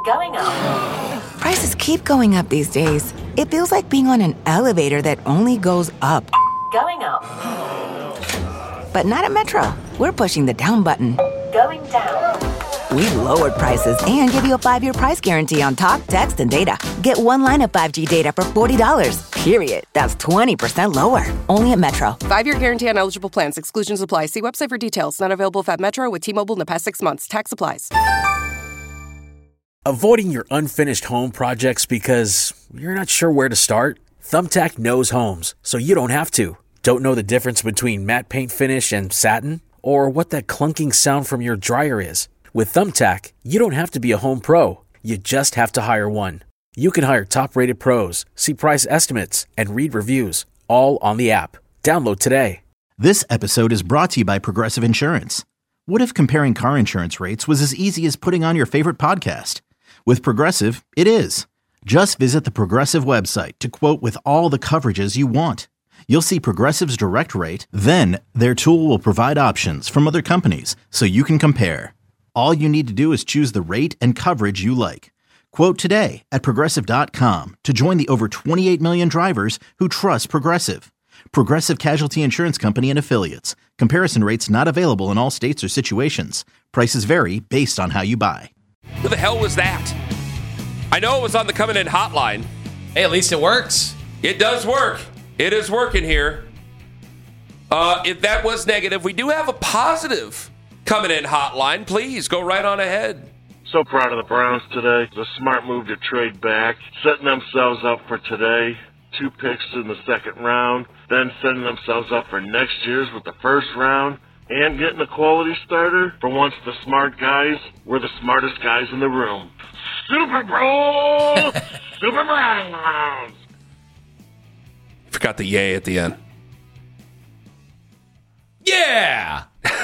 Going up. Prices keep going up these days. It feels like being on an elevator that only goes up. Going up. But not at Metro. We're pushing the down button. Going down. We've lowered prices and give you a 5-year price guarantee on talk, text, and data. Get one line of 5G data for $40, period. That's 20% lower. Only at Metro. 5-year guarantee on eligible plans. Exclusions apply. See website for details. Not available at Metro with T-Mobile in the past 6 months. Tax applies. Avoiding your unfinished home projects because you're not sure where to start? Thumbtack knows homes, so you don't have to. Don't know the difference between matte paint finish and satin? Or what that clunking sound from your dryer is? With Thumbtack, you don't have to be a home pro. You just have to hire one. You can hire top-rated pros, see price estimates, and read reviews, all on the app. Download today. This episode is brought to you by Progressive Insurance. What if comparing car insurance rates was as easy as putting on your favorite podcast? With Progressive, it is. Just visit the Progressive website to quote with all the coverages you want. You'll see Progressive's direct rate, then their tool will provide options from other companies so you can compare. All you need to do is choose the rate and coverage you like. Quote today at Progressive.com to join the over 28 million drivers who trust Progressive. Progressive Casualty Insurance Company and Affiliates. Comparison rates not available in all states or situations. Prices vary based on how you buy. Who the hell was that? I know it was on the coming in hotline. Hey, at least it works. It does work. It is working here. If that was negative, we do have a positive coming in hotline. Please go right on ahead. So proud of the Browns today. The smart move to trade back, setting themselves up for today. 2 picks in the second round, then setting themselves up for next year's with the first round. And getting a quality starter. For once, the smart guys were the smartest guys in the room. Super Bowl! Super Browns! Forgot the yay at the end. Yeah!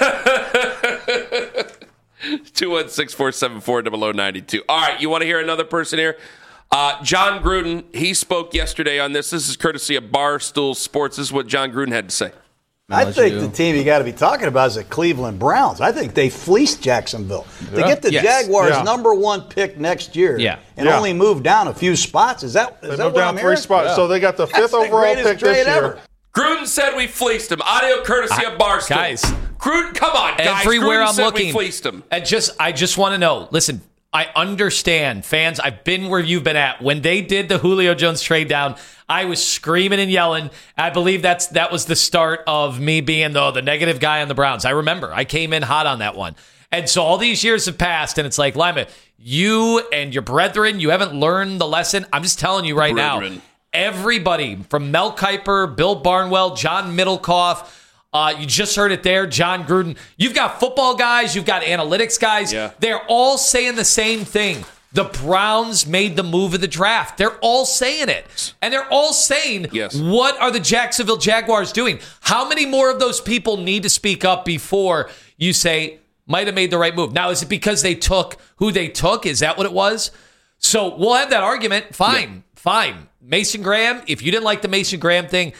216-474-0092. All right, you want to hear another person here? John Gruden, he spoke yesterday on this. This is courtesy of Barstool Sports. This is what John Gruden had to say. I think the team you got to be talking about is the Cleveland Browns. I think they fleeced Jacksonville. To get the Jaguars number 1 pick next year and only move down a few spots. Is that they what moved down I'm 3 hearing? spots. So they got the 5th overall pick this year. Ever. Gruden said we fleeced him. Audio courtesy of Barstool. Guys. Gruden, come on, guys. Everywhere Gruden I'm said looking. we fleeced him. I just want to know. Listen, I understand, fans. I've been where you've been at. When they did the Julio Jones trade down, I was screaming and yelling. I believe that was the start of me being the negative guy on the Browns. I remember. I came in hot on that one. And so all these years have passed, and it's like, Lima, you and your brethren, you haven't learned the lesson. I'm just telling you right now, everybody from Mel Kiper, Bill Barnwell, John Middlecoff, you just heard it there, John Gruden. You've got football guys. You've got analytics guys. Yeah. They're all saying the same thing. The Browns made the move of the draft. They're all saying it. And they're all saying, what are the Jacksonville Jaguars doing? How many more of those people need to speak up before you say, might have made the right move? Now, is it because they took who they took? Is that what it was? So we'll have that argument. Fine. Mason Graham, if you didn't like the Mason Graham thing,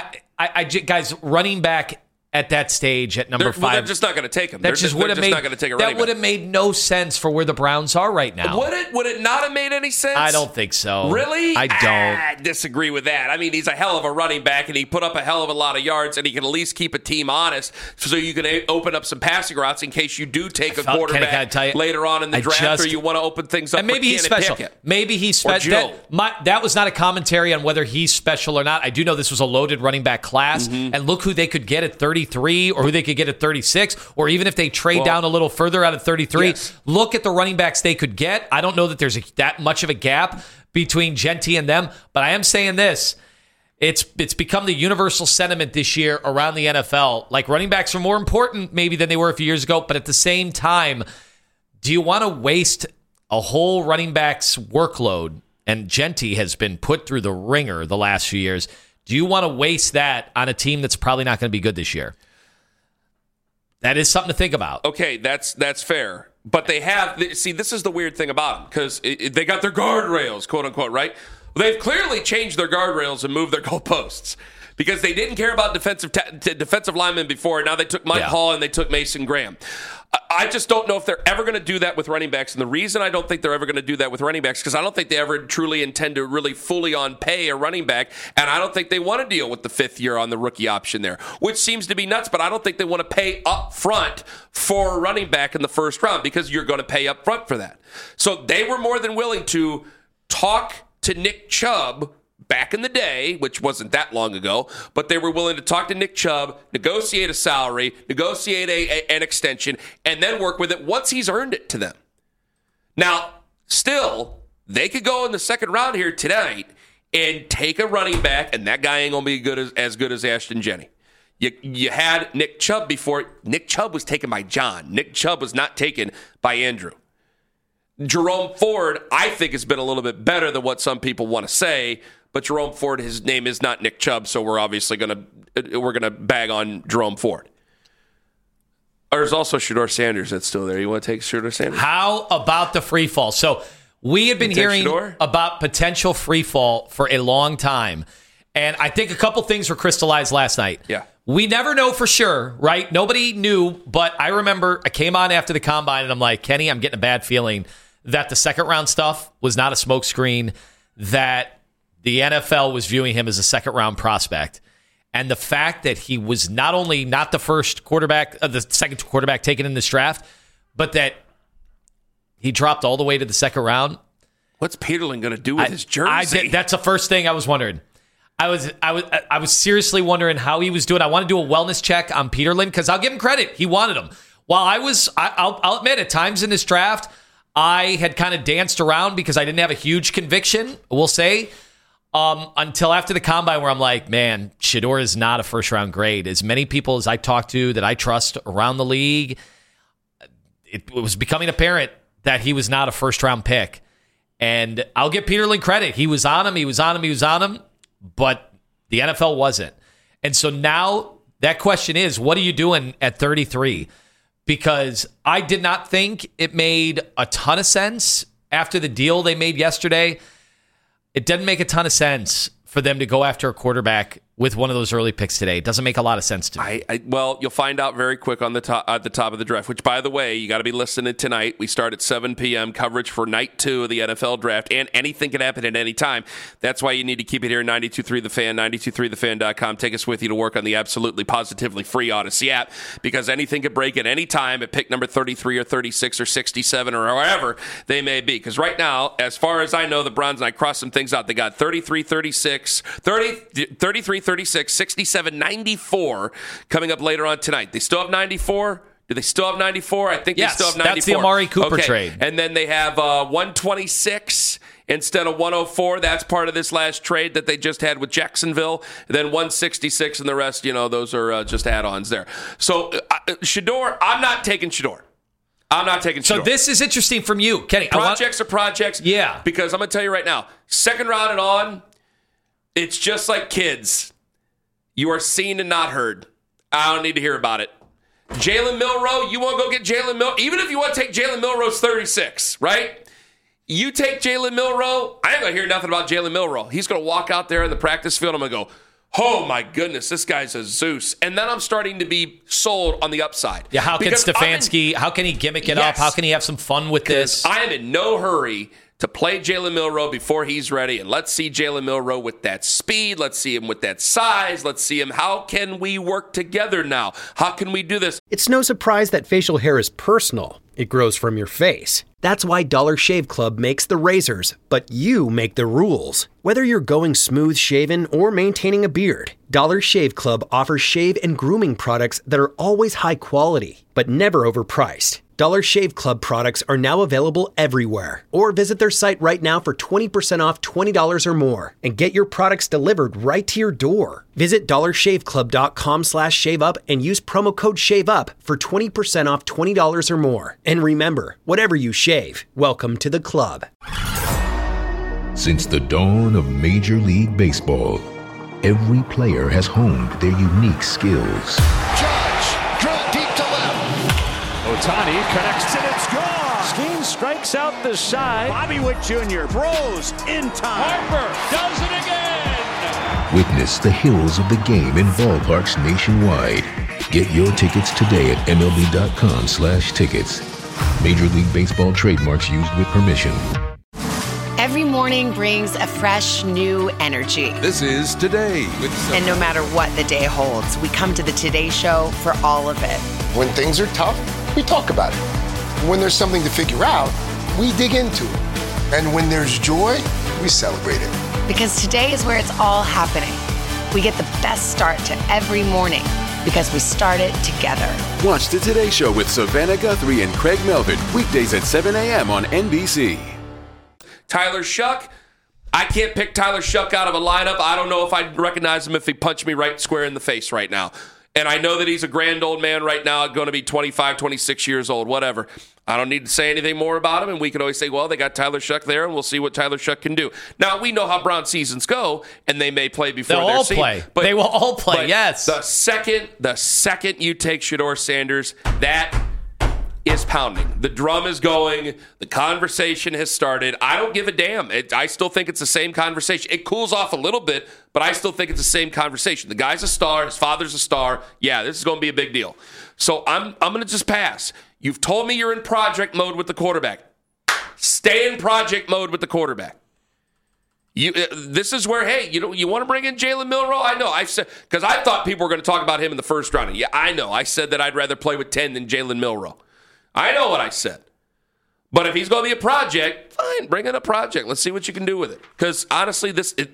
I guys, running back at that stage at number 5. Well, they're just not going to take him. That would have made no sense for where the Browns are right now. Would it not have made any sense? I don't think so. Really? I don't. I disagree with that. I mean, he's a hell of a running back, and he put up a hell of a lot of yards, and he can at least keep a team honest so you can open up some passing routes in case you do take a quarterback later on in the draft, or you want to open things up. And maybe he's special. Maybe he's special. That was not a commentary on whether he's special or not. I do know this was a loaded running back class, and look who they could get at 33 or who they could get at 36, or even if they trade down a little further out of 33. Look at the running backs they could get. I don't know that there's that much of a gap between Genty and them, but I am saying this. It's become the universal sentiment this year around the NFL. Like, running backs are more important maybe than they were a few years ago, but at the same time, do you want to waste a whole running back's workload? And Genty has been put through the ringer the last few years. Do you want to waste that on a team that's probably not going to be good this year? That is something to think about. Okay, that's fair. But they have, see, this is the weird thing about them, because they got their guardrails, quote unquote, right? They've clearly changed their guardrails and moved their goalposts, because they didn't care about defensive linemen before. Now they took Mike Hall and they took Mason Graham. I just don't know if they're ever going to do that with running backs. And the reason I don't think they're ever going to do that with running backs because I don't think they ever truly intend to really fully on pay a running back. And I don't think they want to deal with the 5th year on the rookie option there, which seems to be nuts. But I don't think they want to pay up front for a running back in the first round because you're going to pay up front for that. So they were more than willing to talk to Nick Chubb back in the day, which wasn't that long ago, but they were willing to talk to Nick Chubb, negotiate a salary, negotiate an extension, and then work with it once he's earned it to them. Now, still, they could go in the second round here tonight and take a running back, and that guy ain't going to be as good as Ashton Jenney. You had Nick Chubb before. Nick Chubb was taken by John. Nick Chubb was not taken by Andrew. Jerome Ford, I think, has been a little bit better than what some people want to say, but Jerome Ford, his name is not Nick Chubb, so we're obviously going to bag on Jerome Ford. There's also Shedeur Sanders that's still there. You want to take Shedeur Sanders? How about the free fall? So we have been hearing about potential free fall for a long time, and I think a couple things were crystallized last night. Yeah. We never know for sure, right? Nobody knew, but I remember I came on after the combine, and I'm like, Kenny, I'm getting a bad feeling that the second-round stuff was not a smokescreen, that the NFL was viewing him as a second-round prospect. And the fact that he was not only not the first quarterback, the second quarterback taken in this draft, but that he dropped all the way to the second round. What's Peterlin going to do with his jersey? That's the first thing I was wondering. I was seriously wondering how he was doing. I want to do a wellness check on Peterlin because I'll give him credit. He wanted him. While I'll admit, at times in this draft, I had kind of danced around because I didn't have a huge conviction, we'll say, until after the combine where I'm like, man, Shedeur is not a first-round grade. As many people as I talk to that I trust around the league, it was becoming apparent that he was not a first-round pick. And I'll give Peterlin credit. He was on him, but the NFL wasn't. And so now that question is, what are you doing at 33? Because I did not think it made a ton of sense after the deal they made yesterday. It doesn't make a ton of sense for them to go after a quarterback with one of those early picks today. It doesn't make a lot of sense to me. Well, you'll find out very quick at the top of the draft, which, by the way, you got to be listening tonight. We start at 7 p.m. coverage for night 2 of the NFL draft, and anything can happen at any time. That's why you need to keep it here, 92.3 The Fan, 92.3thefan.com. Take us with you to work on the absolutely positively free Odyssey app, because anything could break at any time at pick number 33 or 36 or 67 or wherever they may be. Because right now, as far as I know, the Browns, and I crossed some things out, they got 33, 36, 36, 67, 94 coming up later on tonight. They still have 94? Do they still have 94? I think they still have 94. That's the Amari Cooper trade. And then they have 126 instead of 104. That's part of this last trade that they just had with Jacksonville. And then 166 and the rest, those are just add-ons there. So Shedeur, I'm not taking Shedeur. So this is interesting from you, Kenny. Projects are projects. Yeah. Because I'm going to tell you right now, second round and on, it's just like kids. You are seen and not heard. I don't need to hear about it. Jalen Milroe, you want to go get Jalen Milroe? Even if you want to take Jalen Milroe's 36, right? You take Jalen Milroe, I ain't going to hear nothing about Jalen Milroe. He's going to walk out there in the practice field. I'm going to go, oh my goodness, this guy's a Zeus. And then I'm starting to be sold on the upside. Yeah, how can Stefanski, how can he gimmick it up? How can he have some fun with this? I am in no hurry to play Jalen Milroe before he's ready. And let's see Jalen Milroe with that speed. Let's see him with that size. Let's see him. How can we work together now? How can we do this? It's no surprise that facial hair is personal. It grows from your face. That's why Dollar Shave Club makes the razors, but you make the rules. Whether you're going smooth shaven or maintaining a beard, Dollar Shave Club offers shave and grooming products that are always high quality, but never overpriced. Dollar Shave Club products are now available everywhere. Or visit their site right now for 20% off $20 or more and get your products delivered right to your door. Visit dollarshaveclub.com/shaveup and use promo code SHAVEUP for 20% off $20 or more. And remember, whatever you shave, welcome to the club. Since the dawn of Major League Baseball, every player has honed their unique skills. Ohtani connects and it's gone. Skeen strikes out the side. Bobby Witt Jr. throws in time. Harper does it again. Witness the heroes of the game in ballparks nationwide. Get your tickets today at MLB.com/tickets. Major League Baseball trademarks used with permission. Every morning brings a fresh, new energy. This is Today. And no matter what the day holds, we come to the Today Show for all of it. When things are tough, we talk about it. When there's something to figure out, we dig into it. And when there's joy, we celebrate it. Because today is where it's all happening. We get the best start to every morning because we start it together. Watch the Today Show with Savannah Guthrie and Craig Melvin, weekdays at 7 a.m. on NBC. Tyler Shuck. I can't pick Tyler Shuck out of a lineup. I don't know if I'd recognize him if he punched me right square in the face right now. And I know that he's a grand old man right now, going to be 25, 26 years old, whatever. I don't need to say anything more about him, and we can always say, well, they got Tyler Shuck there, and we'll see what Tyler Shuck can do. Now, we know how Brown seasons go, and they may play before they'll their all season. Play. But they will all play, yes. The second you take Shedeur Sanders, that is pounding. The drum is going. The conversation has started. I don't give a damn. I still think it's the same conversation. It cools off a little bit, but I still think it's the same conversation. The guy's a star. His father's a star. Yeah, this is going to be a big deal. So I'm going to just pass. You've told me you're in project mode with the quarterback. Stay in project mode with the quarterback. This is where, hey, you want to bring in Jalen Milroe? I know. I said, because I thought people were going to talk about him in the first round. Yeah, I know. I said that I'd rather play with 10 than Jalen Milroe. I know what I said. But if he's going to be a project, fine, bring in a project. Let's see what you can do with it. Because honestly,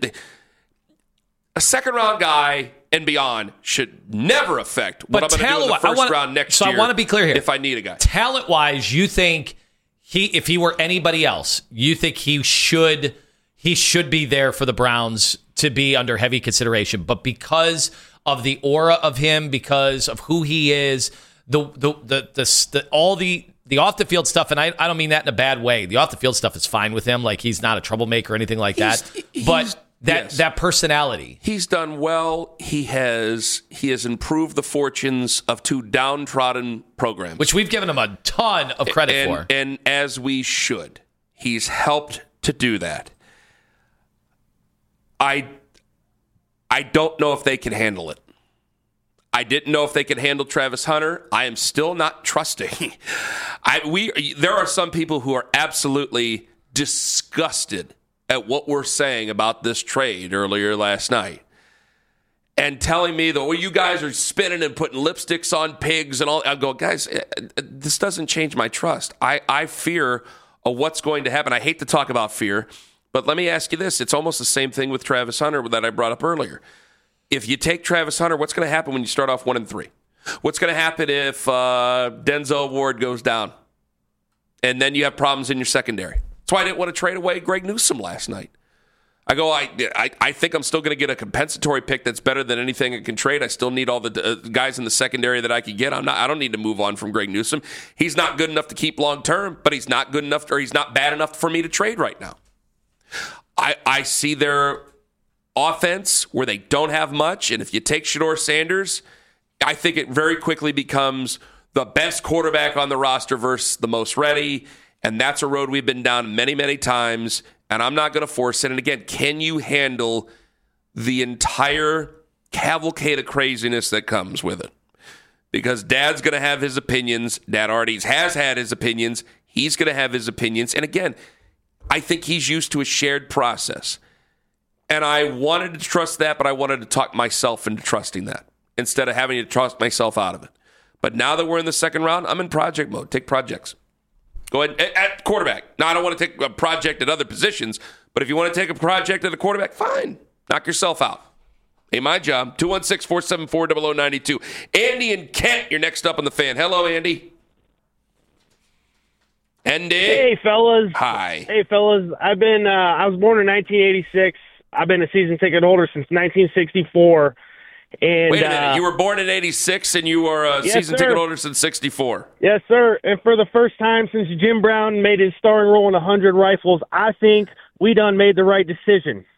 a second-round guy and beyond should never affect what I'm going to do in the first round next year. So I want to be clear here. If I need a guy. Talent-wise, you think if he were anybody else, you think he should be there for the Browns to be under heavy consideration. But because of the aura of him, because of who he is, all the off the field stuff, and I don't mean that in a bad way. The off the field stuff is fine with him, like he's not a troublemaker or anything like that. But that personality, he's done well. He has improved the fortunes of two downtrodden programs, which we've given him a ton of credit for, and as we should. He's helped to do that. I don't know if they can handle it. I didn't know if they could handle Travis Hunter. I am still not trusting. There are some people who are absolutely disgusted at what we're saying about this trade earlier last night and telling me that, well, you guys are spinning and putting lipsticks on pigs and all. I go, guys, this doesn't change my trust. I fear of what's going to happen. I hate to talk about fear, but let me ask you this. It's almost the same thing with Travis Hunter that I brought up earlier. If you take Travis Hunter, what's going to happen when you start off 1-3? What's going to happen if Denzel Ward goes down? And then you have problems in your secondary. That's why I didn't want to trade away Greg Newsome last night. I think I'm still going to get a compensatory pick that's better than anything I can trade. I still need all the guys in the secondary that I could get. I don't need to move on from Greg Newsome. He's not good enough to keep long term, but he's not good enough, or he's not bad enough for me to trade right now. I see their offense where they don't have much, and if you take Shedeur Sanders, I think it very quickly becomes the best quarterback on the roster versus the most ready, and that's a road we've been down many, many times, and I'm not going to force it. And again, can you handle the entire cavalcade of craziness that comes with it? Because Dad's going to have his opinions. Dad already has had his opinions. He's going to have his opinions. And again, I think he's used to a shared process. And I wanted to trust that, but I wanted to talk myself into trusting that instead of having to trust myself out of it. But now that we're in the second round, I'm in project mode. Take projects. Go ahead at quarterback. Now, I don't want to take a project at other positions, but if you want to take a project at a quarterback, fine. Knock yourself out. Ain't my job. 216-474-0092. Andy and Kent, you're next up on the Fan. Hello, Andy. Andy. Hey, fellas. Hi. Hey, fellas. I was born in 1986. I've been a season ticket holder since 1964. And, wait a minute. You were born in 86 and you were a season ticket holder since 64. Yes, sir. And for the first time since Jim Brown made his starring role in 100 Rifles, I think we done made the right decision. Okay.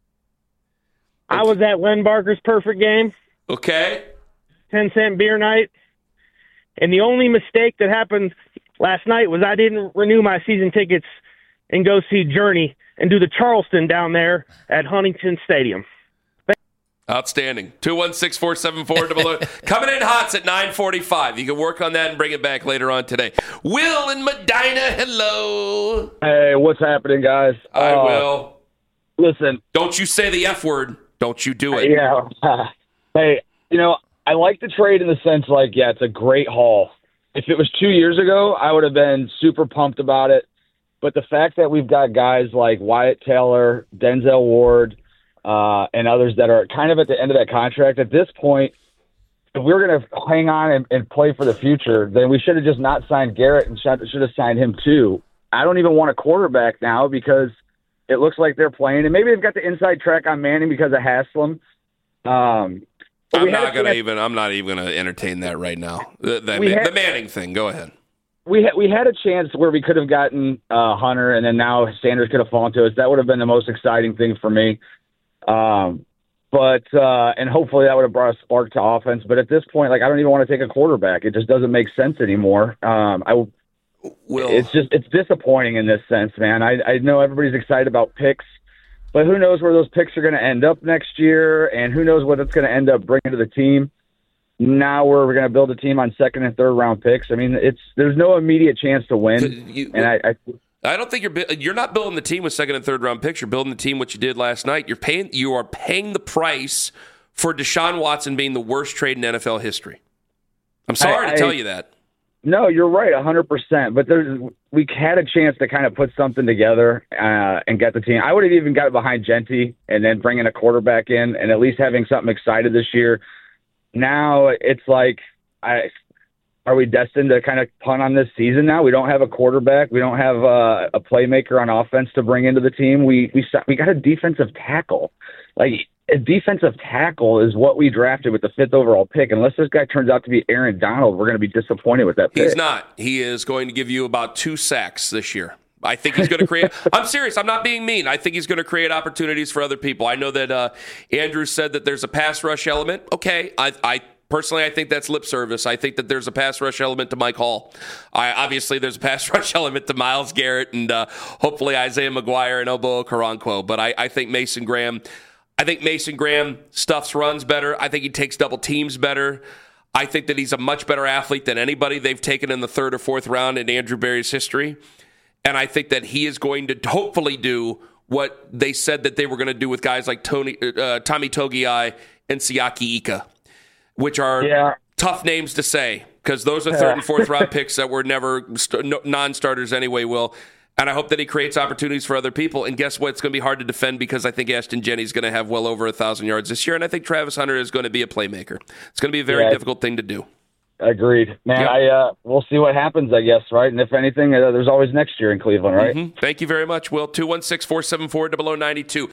I was at Len Barker's perfect game. Okay. 10-cent beer night. And the only mistake that happened last night was I didn't renew my season tickets and go see Journey and do the Charleston down there at Huntington Stadium. Outstanding. 216-474-00. Coming in hot's at 9:45. You can work on that and bring it back later on today. Will in Medina, hello. Hey, what's happening, guys? I will. Listen. Don't you say the F word. Don't you do it. Yeah. Hey, I like the trade in the sense it's a great haul. If it was 2 years ago, I would have been super pumped about it. But the fact that we've got guys like Wyatt Taylor, Denzel Ward, and others that are kind of at the end of that contract, at this point, if we're going to hang on and play for the future, then we should have just not signed Garrett and should have signed him too. I don't even want a quarterback now because it looks like they're playing, and maybe they've got the inside track on Manning because of Haslam. I'm not even going to entertain that right now. The Manning thing. Go ahead. We had a chance where we could have gotten Hunter, and then now Sanders could have fallen to us. That would have been the most exciting thing for me. And hopefully that would have brought a spark to offense. But at this point, I don't even want to take a quarterback. It just doesn't make sense anymore. It's disappointing in this sense, man. I know everybody's excited about picks, but who knows where those picks are going to end up next year, and who knows what it's going to end up bringing to the team. Now we're going to build a team on second and third round picks. I mean, there's no immediate chance to win. I don't think you're not building the team with second and third round picks. You're building the team what you did last night. You are paying the price for Deshaun Watson being the worst trade in NFL history. I'm sorry to tell you that. No, you're right, 100%. But we had a chance to kind of put something together and get the team. I would have even got behind Genty and then bringing a quarterback in and at least having something excited this year. Now it's are we destined to kind of punt on this season now? We don't have a quarterback. We don't have a playmaker on offense to bring into the team. We got a defensive tackle. A defensive tackle is what we drafted with the 5th overall pick. Unless this guy turns out to be Aaron Donald, we're going to be disappointed with that pick. He's not. He is going to give you about 2 sacks this year. I think he's going to create – I'm serious. I'm not being mean. I think he's going to create opportunities for other people. I know that Andrew said that there's a pass rush element. Okay, Personally, I think that's lip service. I think that there's a pass rush element to Mike Hall. Obviously, there's a pass rush element to Myles Garrett and hopefully Isaiah McGuire and Obo Okoronkwo. But I think Mason Graham stuffs runs better. I think he takes double teams better. I think that he's a much better athlete than anybody they've taken in the 3rd or 4th round in Andrew Berry's history. And I think that he is going to hopefully do what they said that they were going to do with guys like Tommy Togiai and Siaki Ika, which are tough names to say because those are 3rd and 4th round picks that were never non-starters anyway, Will. And I hope that he creates opportunities for other people. And guess what? It's going to be hard to defend because I think Ashton Jennings going to have well over 1,000 yards this year. And I think Travis Hunter is going to be a playmaker. It's going to be a very difficult thing to do. Agreed. Man, we'll see what happens, I guess, right? And if anything, there's always next year in Cleveland, right? Mm-hmm. Thank you very much, Will. 216-474-0092.